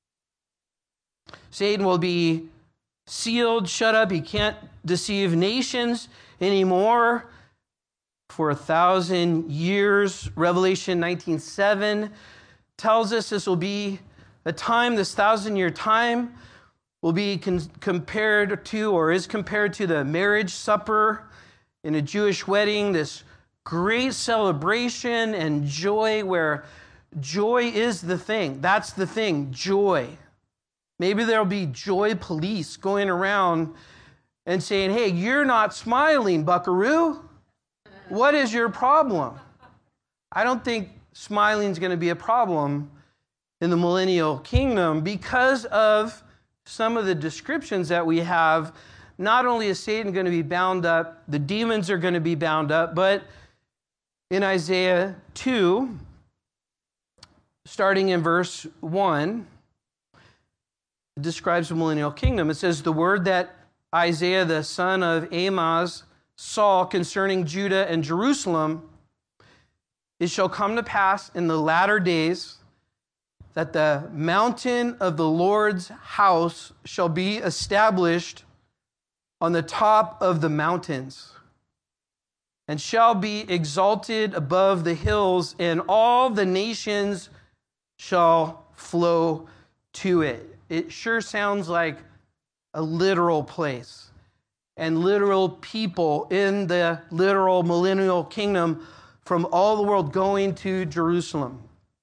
Satan will be sealed, shut up. He can't deceive nations anymore for a thousand years. Revelation nineteen seven tells us this will be a time, this thousand-year time will be con- compared to, or is compared to, the marriage supper in a Jewish wedding, this great celebration and joy where joy is the thing. That's the thing, joy. Maybe there'll be joy police going around and saying, hey, you're not smiling, buckaroo. What is your problem? I don't think smiling is going to be a problem in the millennial kingdom because of some of the descriptions that we have. Not only is Satan going to be bound up, the demons are going to be bound up, but in Isaiah two, starting in verse one, it describes the millennial kingdom. It says, the word that Isaiah, the son of Amoz, saw concerning Judah and Jerusalem, it shall come to pass in the latter days that the mountain of the Lord's house shall be established on the top of the mountains, and shall be exalted above the hills, and all the nations shall flow to it. It sure sounds like a literal place and literal people in the literal millennial kingdom from all the world going to Jerusalem.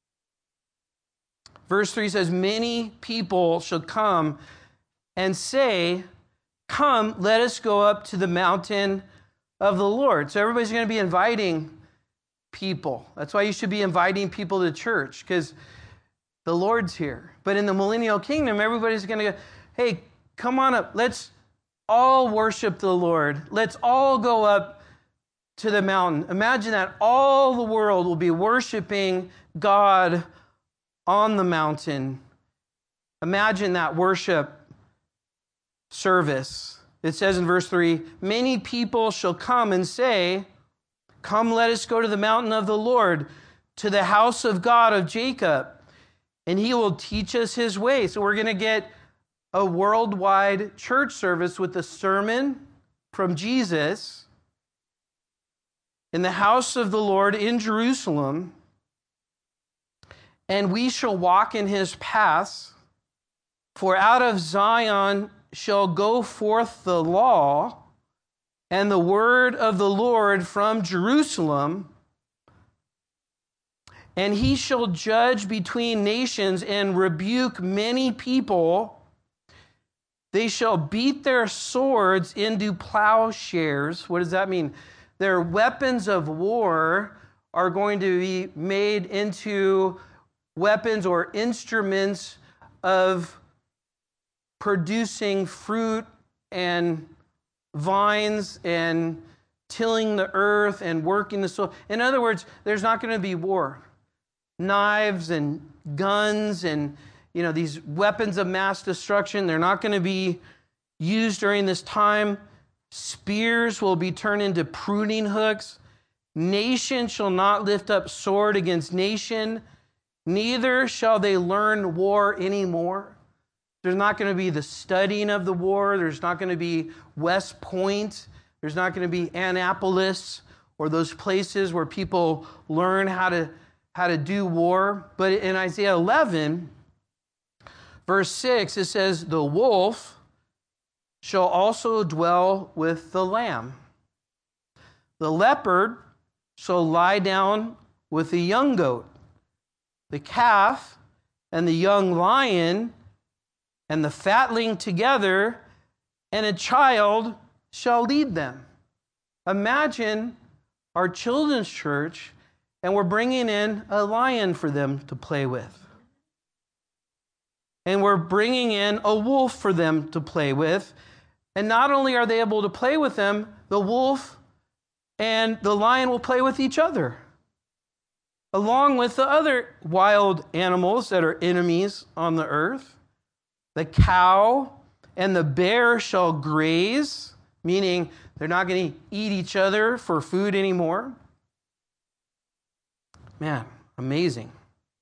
Verse three says, many people shall come and say, come, let us go up to the mountain of the Lord. So everybody's going to be inviting people. That's why you should be inviting people to church, because the Lord's here. But in the millennial kingdom, everybody's going to go, hey, come on up. Let's all worship the Lord. Let's all go up to the mountain. Imagine that all the world will be worshiping God on the mountain. Imagine that worship service. It says in verse three, many people shall come and say, come, let us go to the mountain of the Lord, to the house of God of Jacob, and he will teach us his way. So we're going to get a worldwide church service with a sermon from Jesus in the house of the Lord in Jerusalem, and we shall walk in his paths, for out of Zion shall go forth the law and the word of the Lord from Jerusalem, and he shall judge between nations and rebuke many people. They shall beat their swords into plowshares. What does that mean? Their weapons of war are going to be made into weapons or instruments of producing fruit and vines and tilling the earth and working the soil. In other words, there's not going to be war. Knives and guns and, you know, these weapons of mass destruction, they're not going to be used during this time. Spears will be turned into pruning hooks. Nation shall not lift up sword against nation, neither shall they learn war anymore. There's not going to be the studying of the war. There's not going to be West Point. There's not going to be Annapolis or those places where people learn how to, how to do war. But in Isaiah eleven, verse six, it says, the wolf shall also dwell with the lamb. The leopard shall lie down with the young goat. The calf and the young lion and the fatling together, and a child shall lead them. Imagine our children's church, and we're bringing in a lion for them to play with. And we're bringing in a wolf for them to play with. And not only are they able to play with them, the wolf and the lion will play with each other, along with the other wild animals that are enemies on the earth. The cow and the bear shall graze, meaning they're not going to eat each other for food anymore. Man, amazing.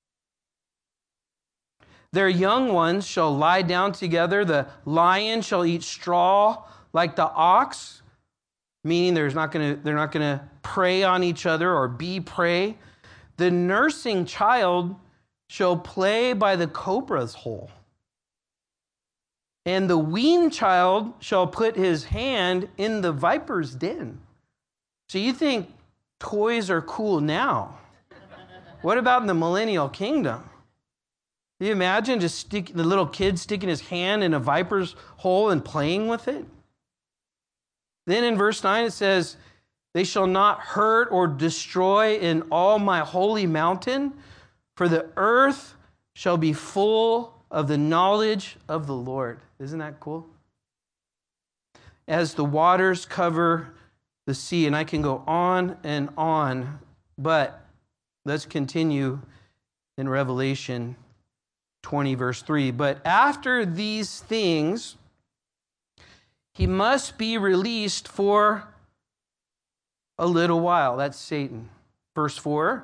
Their young ones shall lie down together. The lion shall eat straw like the ox, meaning there's not going to, they're not going to prey on each other or be prey. The nursing child shall play by the cobra's hole, and the weaned child shall put his hand in the viper's den. So you think toys are cool now. What about in the millennial kingdom? Can you imagine just stick, the little kid sticking his hand in a viper's hole and playing with it? Then in verse nine it says, they shall not hurt or destroy in all my holy mountain, for the earth shall be full of the knowledge of the Lord. Isn't that cool? As the waters cover the sea, and I can go on and on, but let's continue in Revelation twenty, verse three. But after these things, he must be released for a little while. That's Satan. Verse four.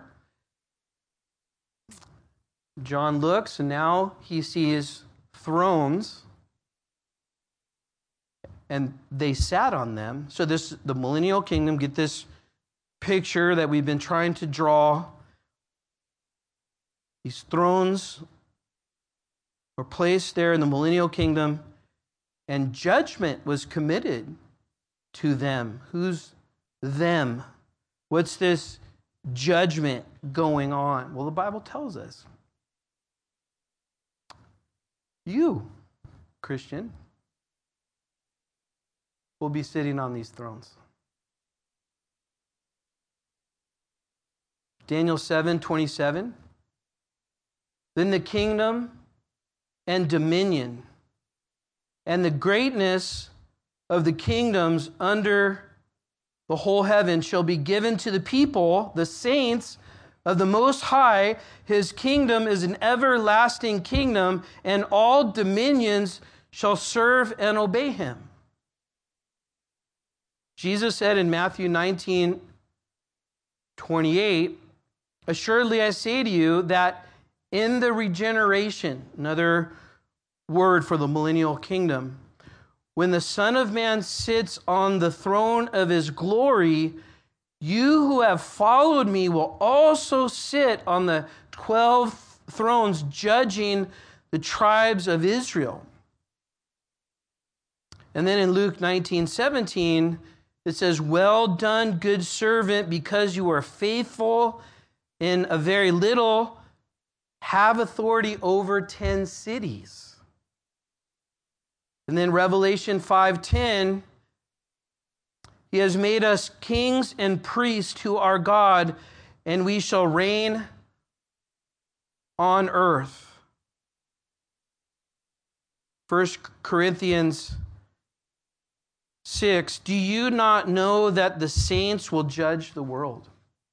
John looks, and now he sees thrones, and they sat on them. So this, the millennial kingdom, get this picture that we've been trying to draw. These thrones were placed there in the millennial kingdom, and judgment was committed to them. Who's them? What's this judgment going on? Well, the Bible tells us. You, Christian, will be sitting on these thrones. Daniel seven twenty-seven. Then the kingdom and dominion and the greatness of the kingdoms under the whole heaven shall be given to the people, the saints of the Most High. His kingdom is an everlasting kingdom, and all dominions shall serve and obey him. Jesus said in Matthew nineteen twenty-eight, assuredly I say to you that in the regeneration, another word for the millennial kingdom, when the Son of Man sits on the throne of his glory, you who have followed me will also sit on the twelve thrones judging the tribes of Israel. And then in Luke nineteen seventeen, it says, well done, good servant, because you are faithful in a very little, have authority over ten cities. And then Revelation five ten, he has made us kings and priests to our God, and we shall reign on earth. First Corinthians six, do you not know that the saints will judge the world?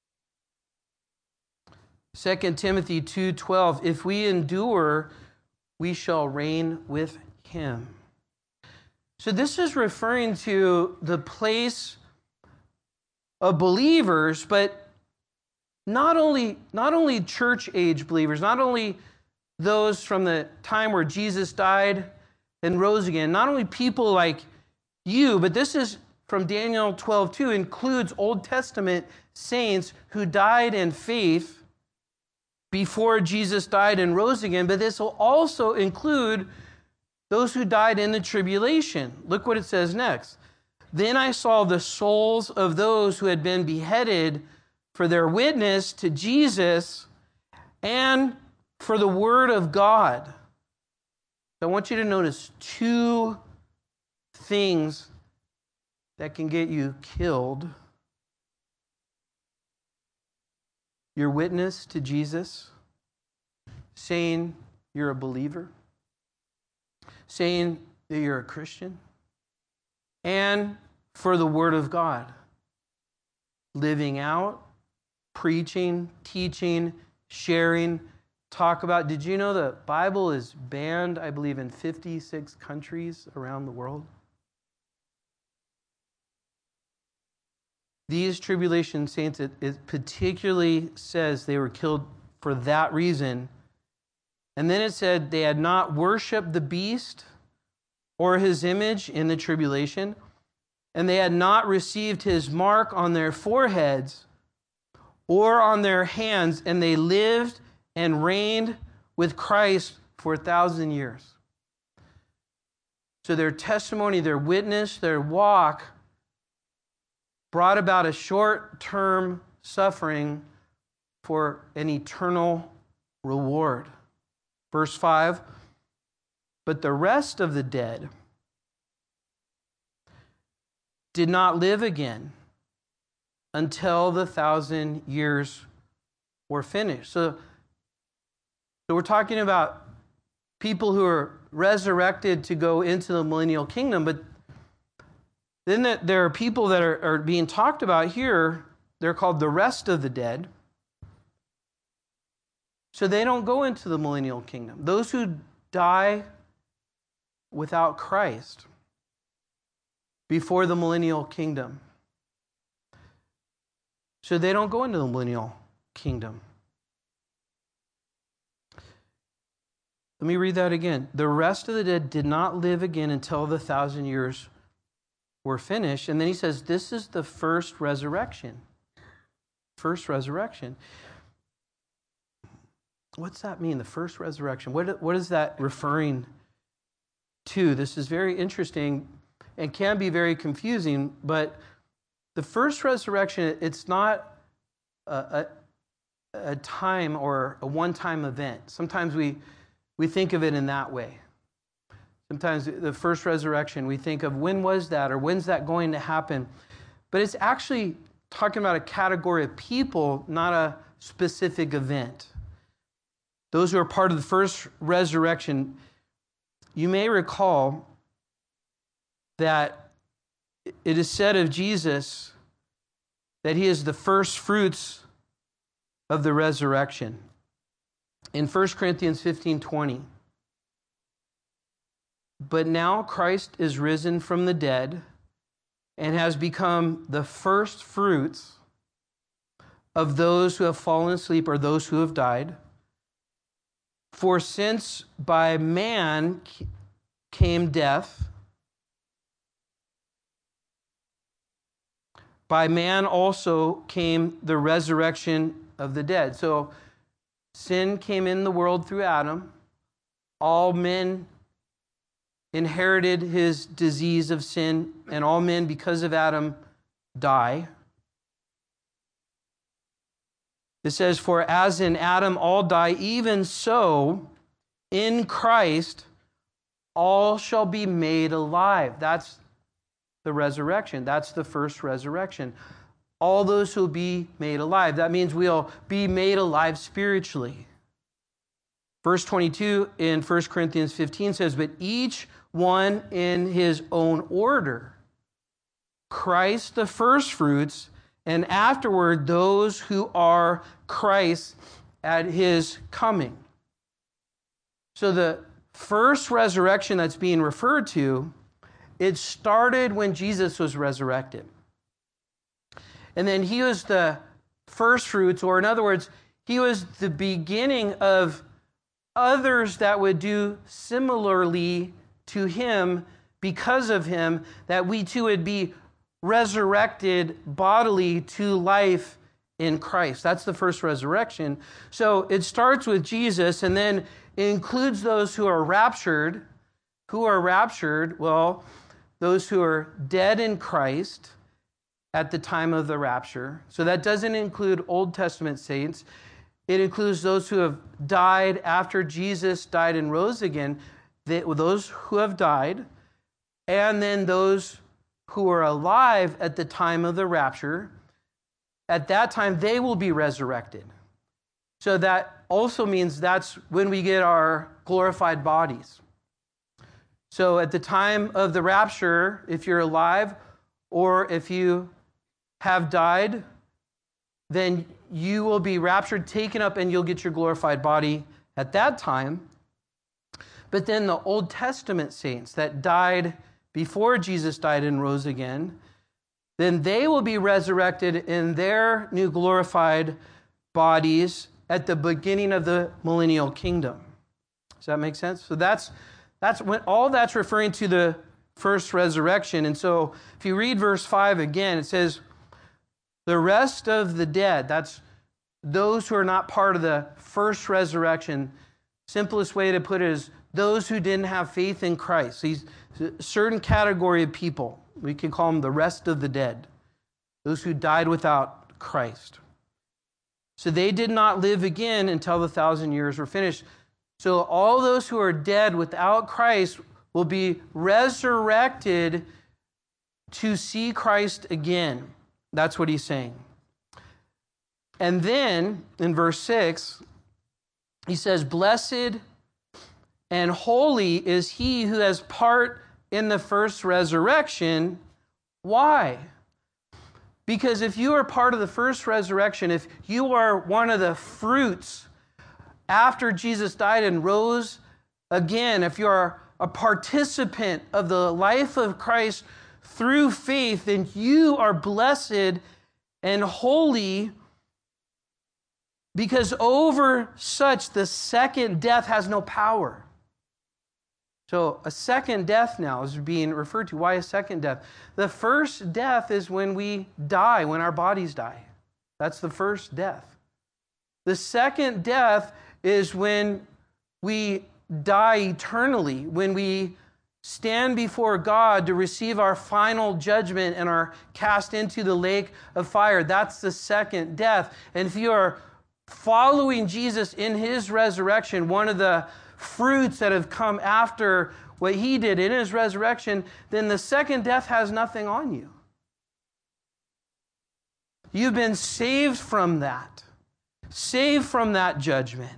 Second Timothy two twelve, if we endure, we shall reign with him. So this is referring to the place of believers, but not only, not only church age believers, not only those from the time where Jesus died and rose again, not only people like you, but this is from Daniel twelve two, includes Old Testament saints who died in faith before Jesus died and rose again, but this will also include those who died in the tribulation. Look what it says next. Then I saw the souls of those who had been beheaded for their witness to Jesus and for the word of God. I want you to notice two things that can get you killed. Your witness to Jesus, saying you're a believer, saying that you're a Christian, and for the word of God, living out, preaching, teaching, sharing, talk about. Did you know the Bible is banned, I believe, in fifty-six countries around the world? These tribulation saints, it, it particularly says they were killed for that reason. And then it said they had not worshipped the beast or his image in the tribulation, and they had not received his mark on their foreheads or on their hands, and they lived and reigned with Christ for a thousand years. So their testimony, their witness, their walk brought about a short-term suffering for an eternal reward. Verse five, but the rest of the dead did not live again until the thousand years were finished. So, so we're talking about people who are resurrected to go into the millennial kingdom, but then there are people that are, are being talked about here. They're called the rest of the dead. So they don't go into the millennial kingdom. Those who die without Christ before the millennial kingdom. So they don't go into the millennial kingdom. Let me read that again. The rest of the dead did not live again until the thousand years were finished. And then he says, this is the first resurrection. First resurrection. What's that mean, the first resurrection? What, what is that referring to? This is very interesting and can be very confusing, but the first resurrection, it's not a, a, a time or a one-time event. Sometimes we, we think of it in that way. Sometimes the first resurrection, we think of when was that or when's that going to happen? But it's actually talking about a category of people, not a specific event. Those who are part of the first resurrection, you may recall that it is said of Jesus that he is the first fruits of the resurrection. In First Corinthians fifteen twenty, but now Christ is risen from the dead and has become the first fruits of those who have fallen asleep or those who have died. For since by man came death, by man also came the resurrection of the dead. So sin came in the world through Adam. All men inherited his disease of sin, and all men, because of Adam, die. It says, for as in Adam all die, even so in Christ all shall be made alive. That's the resurrection. That's the first resurrection. All those who will be made alive. That means we'll be made alive spiritually. Verse twenty-two in First Corinthians fifteen says, but each one in his own order. Christ the firstfruits, and afterward those who are Christ at his coming. So the first resurrection that's being referred to, it started when Jesus was resurrected. And then he was the firstfruits, or in other words, he was the beginning of others that would do similarly to him because of him, that we too would be resurrected bodily to life in Christ. That's the first resurrection. So it starts with Jesus and then includes those who are raptured. Who are raptured? Well, those who are dead in Christ at the time of the rapture. So that doesn't include Old Testament saints. It includes those who have died after Jesus died and rose again, those who have died, and then those who are alive at the time of the rapture. At that time, they will be resurrected. So that also means that's when we get our glorified bodies. So at the time of the rapture, if you're alive or if you have died, then you will be raptured, taken up, and you'll get your glorified body at that time. But then the Old Testament saints that died before Jesus died and rose again, then they will be resurrected in their new glorified bodies at the beginning of the millennial kingdom. Does that make sense? So that's that's when all that's referring to the first resurrection. And so if you read verse five again, it says, the rest of the dead, that's those who are not part of the first resurrection. Simplest way to put it is those who didn't have faith in Christ. These a certain category of people. We can call them the rest of the dead. Those who died without Christ. So they did not live again until the thousand years were finished. So all those who are dead without Christ will be resurrected to see Christ again. That's what he's saying. And then in verse six, he says, blessed and holy is he who has part in the first resurrection. Why? Because if you are part of the first resurrection, if you are one of the fruits after Jesus died and rose again, if you are a participant of the life of Christ through faith, then you are blessed and holy, because over such the second death has no power. So a second death now is being referred to. Why a second death? The first death is when we die, when our bodies die. That's the first death. The second death is when we die eternally, when we stand before God to receive our final judgment and are cast into the lake of fire. That's the second death. And if you are following Jesus in his resurrection, one of the fruits that have come after what he did in his resurrection, then the second death has nothing on you. You've been saved from that. Saved from that judgment.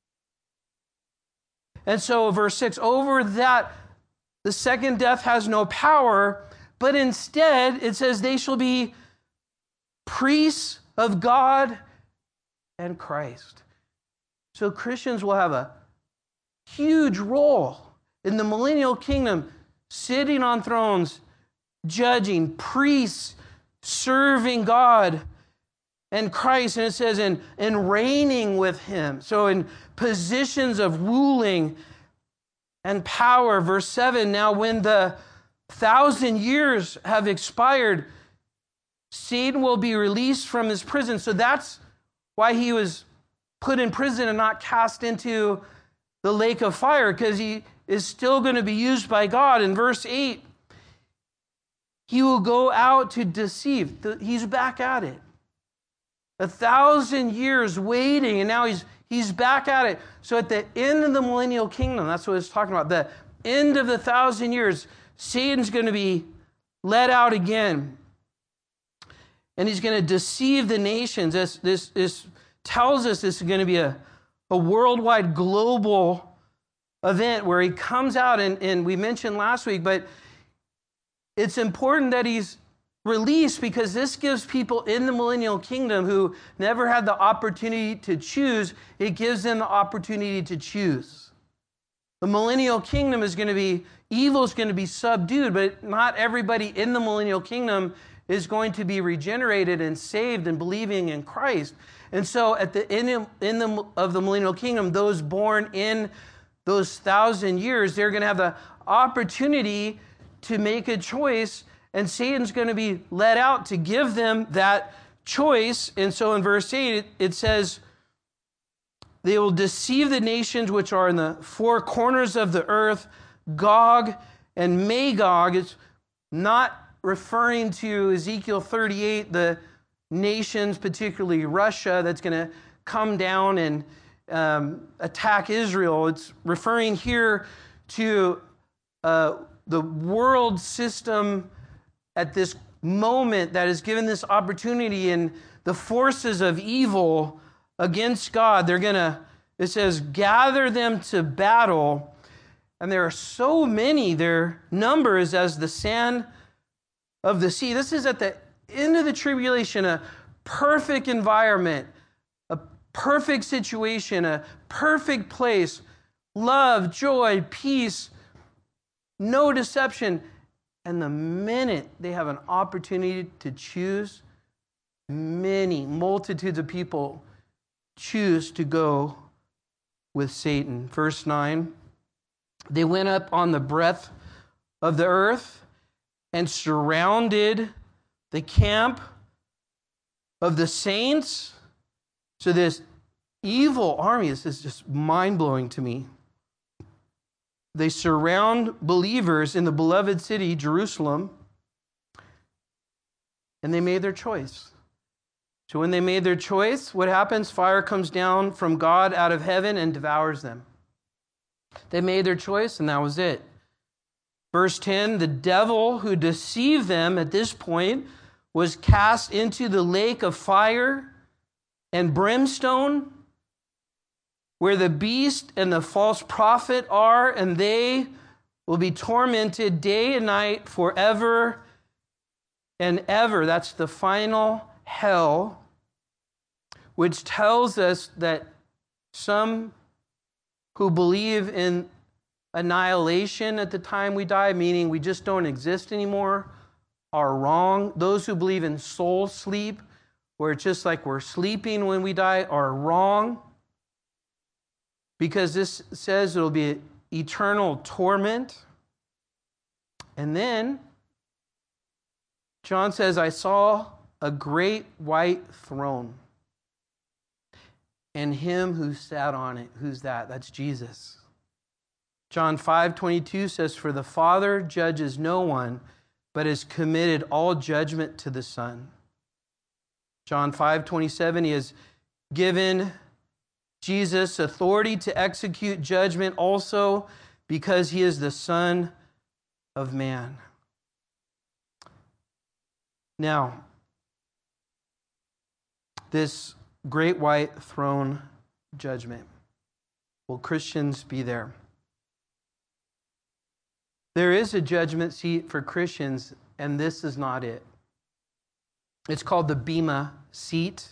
And so verse six, over that, the second death has no power, but instead it says they shall be priests of God and Christ. So Christians will have a huge role in the millennial kingdom, sitting on thrones, judging, priests, serving God and Christ. And it says, in, in reigning with him. So in positions of ruling and power. Verse seven, now when the thousand years have expired, Satan will be released from his prison. So that's why he was put in prison and not cast into the lake of fire, because he is still going to be used by God. In verse eight, he will go out to deceive. He's back at it. A thousand years waiting, and now he's he's back at it. So at the end of the millennial kingdom, that's what it's talking about, the end of the thousand years, Satan's going to be let out again. And he's going to deceive the nations. This, this, this tells us this is going to be a, a worldwide, global event where he comes out, and, and we mentioned last week, but it's important that he's released because this gives people in the millennial kingdom who never had the opportunity to choose, it gives them the opportunity to choose. The millennial kingdom is going to be, evil is going to be subdued, but not everybody in the millennial kingdom is going to be regenerated and saved and believing in Christ. And so at the end in the, of the millennial kingdom, those born in those thousand years, they're going to have the opportunity to make a choice, and Satan's going to be let out to give them that choice. And so in verse eight, it, it says, they will deceive the nations which are in the four corners of the earth, Gog and Magog. It's not referring to Ezekiel thirty-eight, the nations, particularly Russia, that's going to come down and um, attack Israel. It's referring here to uh, the world system at this moment that is given this opportunity, and the forces of evil against God, they're going to, it says, gather them to battle. And there are so many, their number is as the sand of the sea. This is at the end of the tribulation, a perfect environment, a perfect situation, a perfect place, love, joy, peace, no deception. And the minute they have an opportunity to choose, many, multitudes of people choose to go with Satan. Verse nine, they went up on the breadth of the earth and surrounded the camp of the saints. So this evil army, this is just mind-blowing to me. They surround believers in the beloved city, Jerusalem, and they made their choice. So when they made their choice, what happens? Fire comes down from God out of heaven and devours them. They made their choice, and that was it. Verse ten, the devil who deceived them at this point was cast into the lake of fire and brimstone, where the beast and the false prophet are, and they will be tormented day and night forever and ever. That's the final hell, which tells us that some who believe in annihilation at the time we die, meaning we just don't exist anymore, are wrong. Those who believe in soul sleep, where it's just like we're sleeping when we die, are wrong. Because this says it'll be eternal torment. And then John says, I saw a great white throne, and him who sat on it. Who's that? That's Jesus. John five twenty-two says, for the Father judges no one, but has committed all judgment to the Son. John five twenty-seven, he has given Jesus authority to execute judgment also, because he is the Son of Man. Now, this great white throne judgment, will Christians be there? There is a judgment seat for Christians, and this is not it. It's called the Bema seat.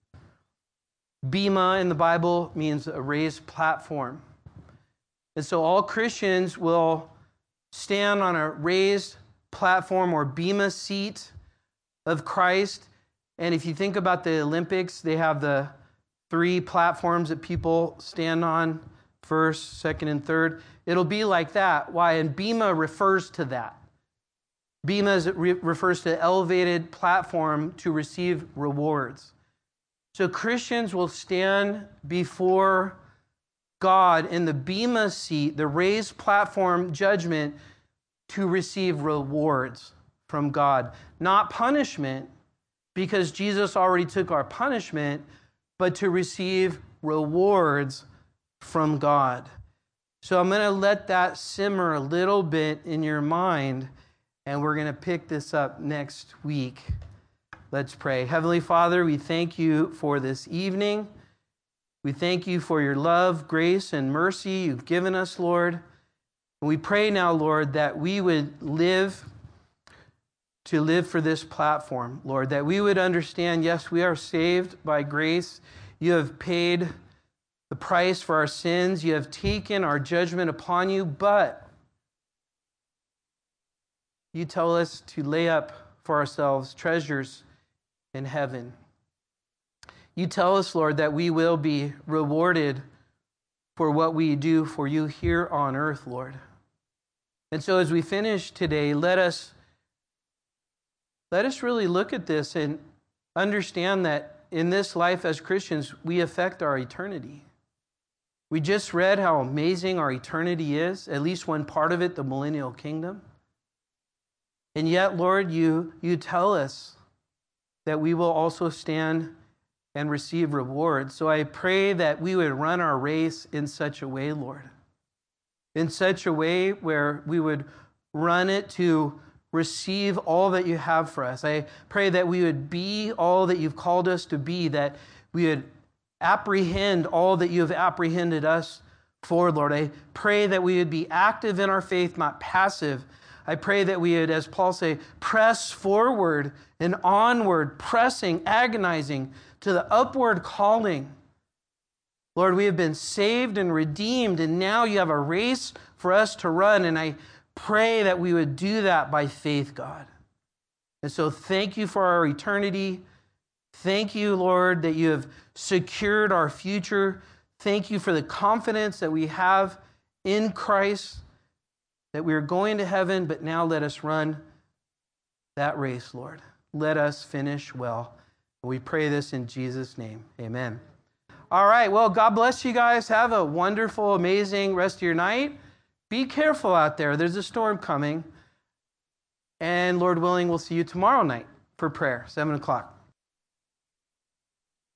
Bema in the Bible means a raised platform. And so all Christians will stand on a raised platform or Bema seat of Christ. And if you think about the Olympics, they have the three platforms that people stand on, first, second, and third. It'll be like that. Why? And Bema refers to that. Bema is, re- refers to elevated platform to receive rewards. So Christians will stand before God in the Bema seat, the raised platform judgment, to receive rewards from God. Not punishment, because Jesus already took our punishment, but to receive rewards from God. So I'm going to let that simmer a little bit in your mind, and we're going to pick this up next week. Let's pray. Heavenly Father, we thank you for this evening. We thank you for your love, grace, and mercy you've given us, Lord. And we pray now, Lord, that we would live to live for this platform, Lord, that we would understand, yes, we are saved by grace. You have paid the price for our sins. You have taken our judgment upon you, but you tell us to lay up for ourselves treasures in heaven. You tell us, Lord, that we will be rewarded for what we do for you here on earth, Lord. And so as we finish today, let us, let us really look at this and understand that in this life as Christians, we affect our eternity. We just read how amazing our eternity is, at least one part of it, the millennial kingdom. And yet, Lord, you, you tell us that we will also stand and receive rewards. So I pray that we would run our race in such a way, Lord, in such a way where we would run it to receive all that you have for us. I pray that we would be all that you've called us to be, that we would apprehend all that you have apprehended us for, Lord. I pray that we would be active in our faith, not passive. I pray that we would, as Paul say, press forward and onward, pressing, agonizing to the upward calling. Lord, we have been saved and redeemed, and now you have a race for us to run, and I pray that we would do that by faith, God. And so thank you for our eternity. Thank you, Lord, that you have secured our future. Thank you for the confidence that we have in Christ, that we are going to heaven, but now let us run that race, Lord. Let us finish well. We pray this in Jesus' name. Amen. All right. Well, God bless you guys. Have a wonderful, amazing rest of your night. Be careful out there. There's a storm coming. And Lord willing, we'll see you tomorrow night for prayer, seven o'clock.